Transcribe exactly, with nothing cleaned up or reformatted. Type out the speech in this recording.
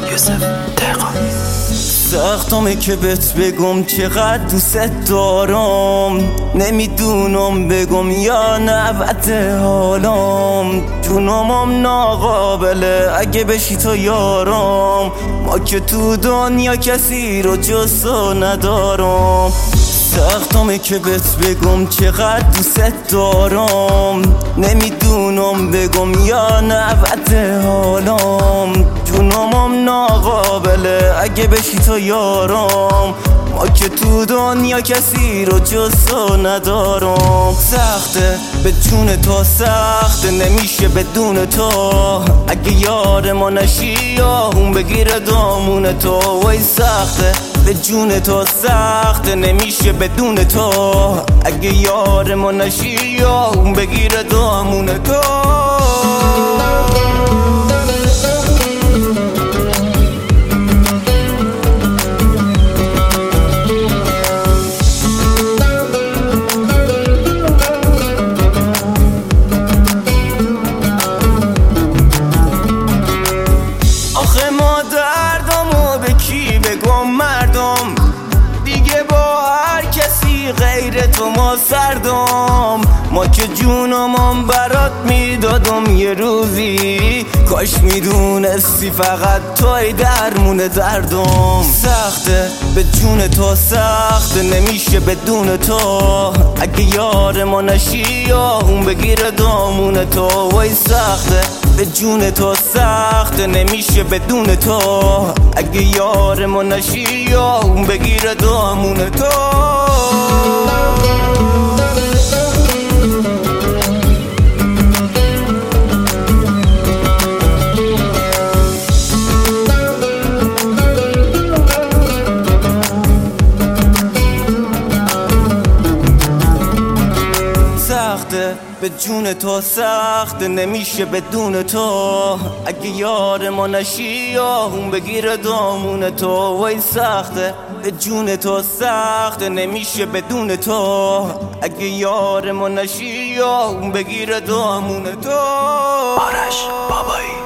یوسف دقیقا سختمه که بهت بگم چقدر دوست دارم، نمیدونم بگم یا نبعد حالم، جونمم ناقابله اگه بشی تو یارم، ما که تو دنیا کسی رو جز تو ندارم. سختمه که بهت بگم چقدر دوست دارم، نمیدونم بگم یا نبعد حالم، جونمم ناقابله اگه بشی تو یارم، ما که تو دنیا کسی رو جز تو ندارم. سخته به جون تو، سخته نمیشه بدون تو، اگه یار ما نشی یا اون بگیره دامون تو. وای سخته به جون تو، سخته نمیشه بدون تو، اگه یار ما نشی یا اون بگیره دامون تو. آخه ما دردمو به کی بگم مردم، دیگه با هر کسی غیر تو ما سردم، ما که جونمم برات میدادم یه روزی، کاش میدونستی فقط توی درمون دردم. سخته به جون تو، سخته نمیشه بدون تو، اگه یار ما نشی یا اون بگیره دامون تو. وای سخته به جون تو، سخته نمیشه بدون تو، اگه یار ما نشی یا اون بگیره دامون تو. سخته به جون تو، سخته نمیشه بدون تو، اگه یار ما نشی یا اون بگیره دامون تو. وای سخته به جون تو، سخته نمیشه بدون تو، اگه یار ما نشی یا اون بگیره دامون تو. آرش بابایی